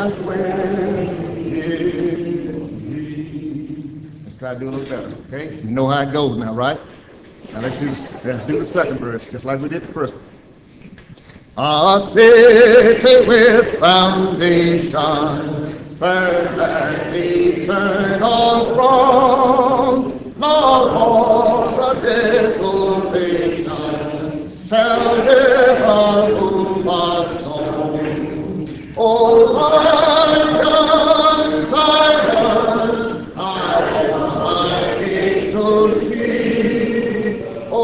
Let's try to do a little better, okay? You know how it goes now, right? Now let's do the second verse, just like we did the first one. A city with foundations, firm and eternal strong, nor cause of desolation shall never move us home. O Zion, Zion, I want my gates to see. O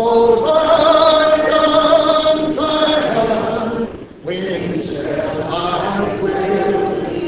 Zion, Zion, when shall I will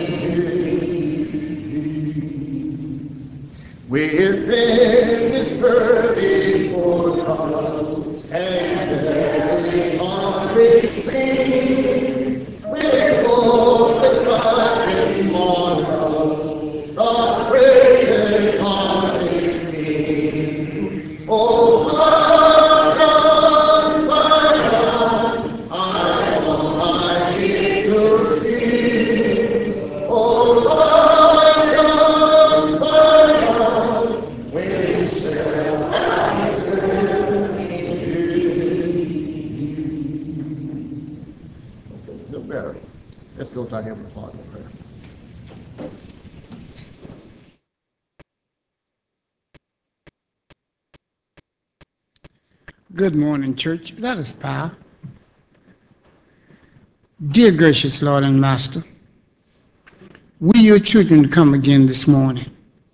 within this early forecast, and every hungry sea, with hope and God immortal, the greatest harvest sing. Oh, Zion, Zion, I want my gates to see. Oh, Zion, Zion, when shall I feel better? Let's go to our Heavenly Father in prayer. Good morning, church. Let us bow. Dear gracious Lord and Master, we, your children, come again this morning.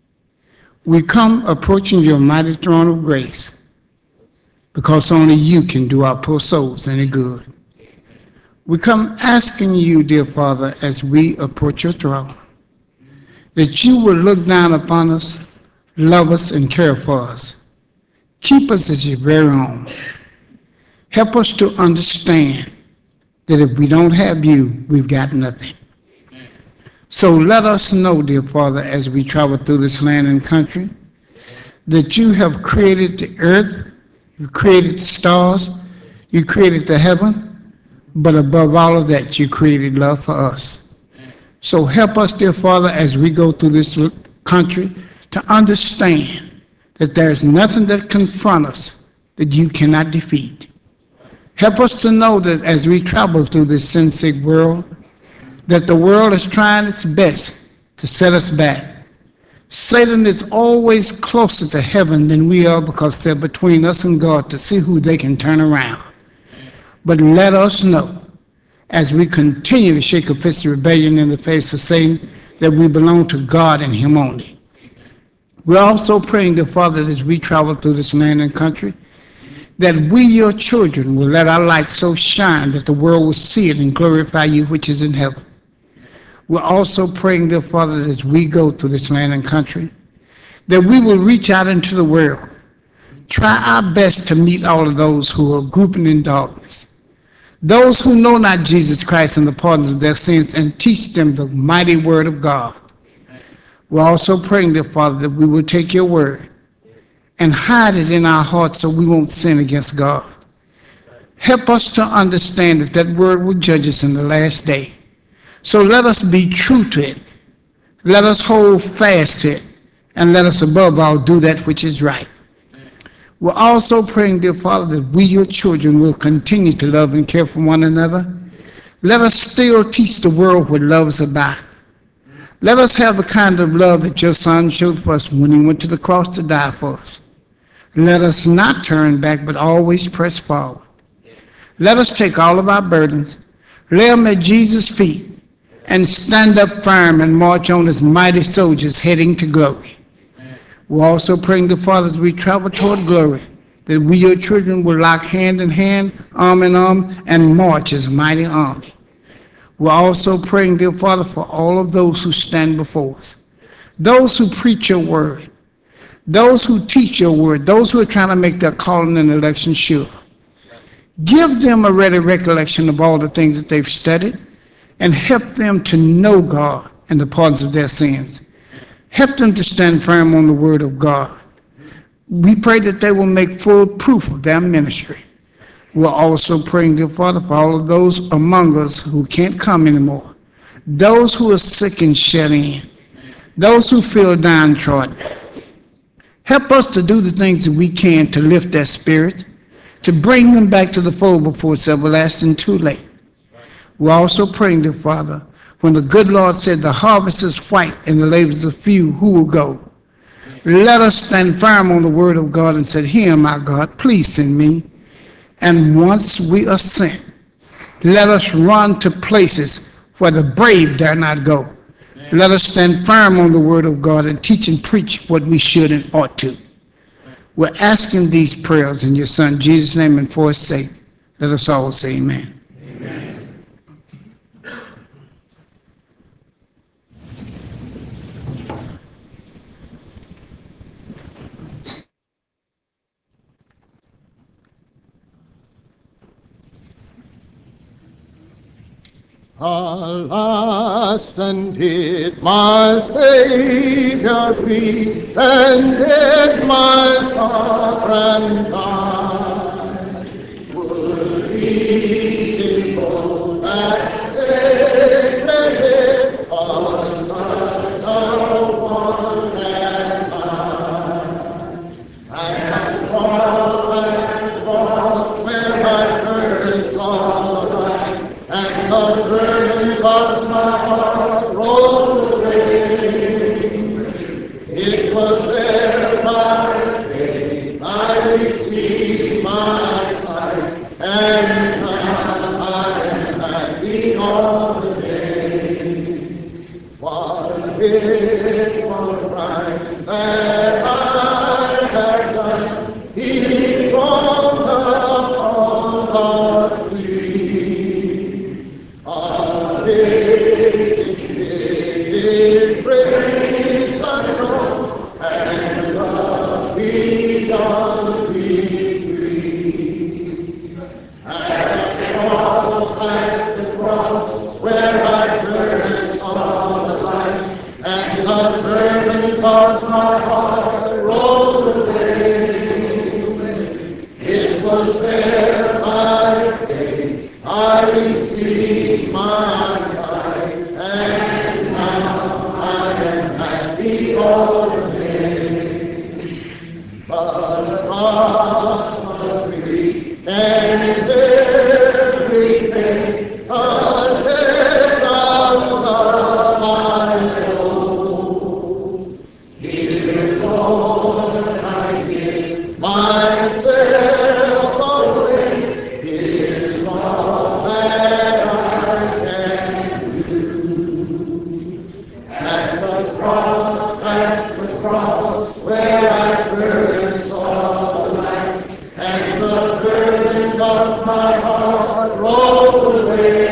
We come approaching your mighty throne of grace because only you can do our poor souls any good. We come asking you, dear Father, as we approach your throne, that you will look down upon us, love us, and care for us. Keep us as your very own. Help us to understand that if we don't have you, we've got nothing. So let us know, dear Father, as we travel through this land and country, that you have created the earth, you created the stars, you created the heaven, but above all of that, you created love for us. So help us, dear Father, as we go through this country, to understand that there's nothing that confronts us that you cannot defeat. Help us to know that as we travel through this sin-sick world, that the world is trying its best to set us back. Satan is always closer to heaven than we are because they're between us and God to see who they can turn around. But let us know, as we continue to shake a fist of rebellion in the face of Satan, that we belong to God and him only. We're also praying, dear Father, as we travel through this land and country, that we, your children, will let our light so shine that the world will see it and glorify you which is in heaven. We're also praying, dear Father, that as we go through this land and country, that we will reach out into the world, try our best to meet all of those who are grouping in darkness, those who know not Jesus Christ and the pardon of their sins, and teach them the mighty word of God. We're also praying, dear Father, that we will take your word and hide it in our hearts so we won't sin against God. Help us to understand that that word will judge us in the last day. So let us be true to it. Let us hold fast to it. And let us above all do that which is right. We're also praying, dear Father, that we, your children, will continue to love and care for one another. Let us still teach the world what love is about. Let us have the kind of love that your Son showed for us when he went to the cross to die for us. Let us not turn back, but always press forward. Let us take all of our burdens, lay them at Jesus' feet, and stand up firm and march on as mighty soldiers heading to glory. We're also praying to Father as we travel toward glory, that we, your children, will lock hand in hand, arm in arm, and march as a mighty army. We're also praying, dear Father, for all of those who stand before us, those who preach your word, those who teach your word, those who are trying to make their calling and election sure. Give them a ready recollection of all the things that they've studied and help them to know God and the pardons of their sins. Help them to stand firm on the word of God. We pray that they will make full proof of their ministry. We're also praying, dear Father, for all of those among us who can't come anymore, those who are sick and shut in, those who feel downtrodden. Help us to do the things that we can to lift their spirits, to bring them back to the fold before it's everlasting too late. We're also praying, dear Father, when the good Lord said the harvest is white and the labors are few, who will go? Let us stand firm on the word of God and say, here am I, God, please send me. And once we are sent, let us run to places where the brave dare not go. Let us stand firm on the word of God and teach and preach what we should and ought to. We're asking these prayers in your Son, Jesus' name, and for his sake. Let us all say amen. Amen. Alas, and did my Savior bleed, and did my sovereign die? Would he devote that sacred for such a one as I have crossed where I first saw light, and the burden of my heart rolled away. It was there by faith I received my sight, and now I am happy all the day. Was it for Christ that I had done? He brought upon God free. His praise unknown, and love beyond degree. At the cross, where I first saw the light, and the burden of my heart rolled away. It was there by faith I received my sight, and now I am happy all the day. But cross of grief and every pain, a death of love I know. Here, Lord, I give myself away. It is all that I can do. At the cross, where I first saw the light, and the burdens of my heart rolled away.